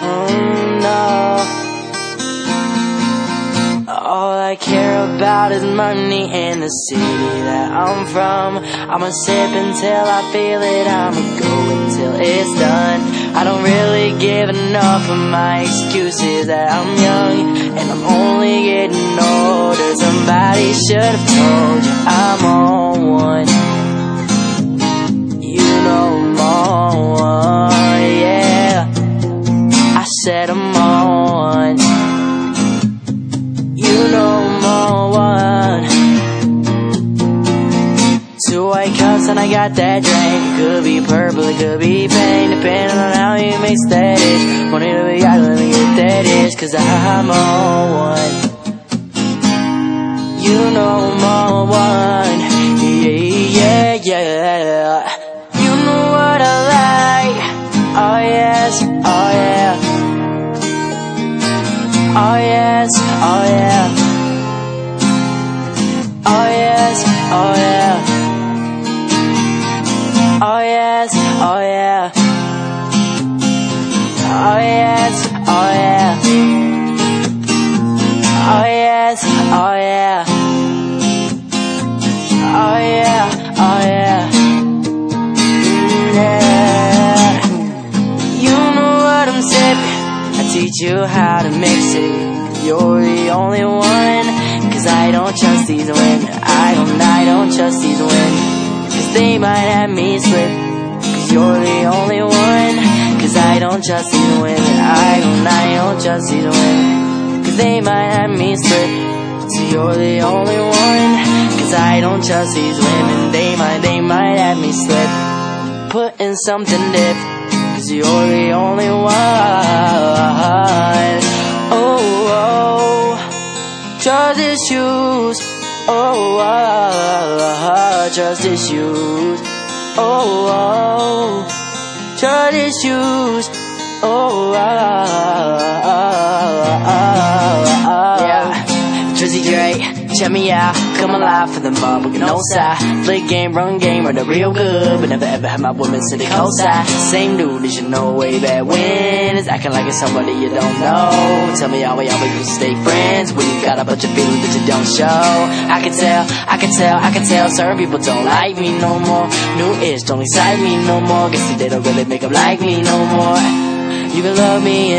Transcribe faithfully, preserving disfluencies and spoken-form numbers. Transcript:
Mm, no. All I care about is money in the city that I'm from. I'ma sip until I feel it, I'ma go until it's done. I don't really give enough of my excuses that I'm young and I'm only getting older. Somebody should have told you I'm on one. You know I'm on one, yeah. I said I'm on one. You know I'm on one. Two white cups and I got that drink. It could be purple, it could be pink, depending on how you mix that ish. Money to be got, let me get that ish, cause I'm on one. You know I'm on one. Yeah, yeah, yeah. You know what I like. Oh yes, oh yeah. Oh yes, oh yeah. Oh yes, oh yeah. Oh yes, oh yeah. Oh yes, oh yeah. Oh yes, oh yeah. Oh yeah, oh yeah. Yeah. You know what I'm sipping, I teach you how to mix it. You're the only one, cause I don't trust these women. I don't, I don't trust these women, cause they might have me slip. Cause you're the only one, cause I don't trust these women. I don't, I don't trust these women, cause they might have me slip. So you're the only one, cause I don't trust these women. They might, they might have me slip. Put in something dip, cause you're the only one. Oh, oh, trust issues. Oh, oh, trust issues. Oh, oh, trust issues. Oh, yeah. Drizzy Dre, check me out, come alive for the mother with no side. Play game, run game, run it real good, but never ever have my woman sit the coastside. Same dude as you know way back when, is acting like it's somebody you don't know. Tell me how we always used to stay friends when you got a bunch of feelings that you don't show. I can tell, I can tell, I can tell, certain people don't like me no more. New-ish don't excite me no more, guess they don't really make them like me no more. You can love me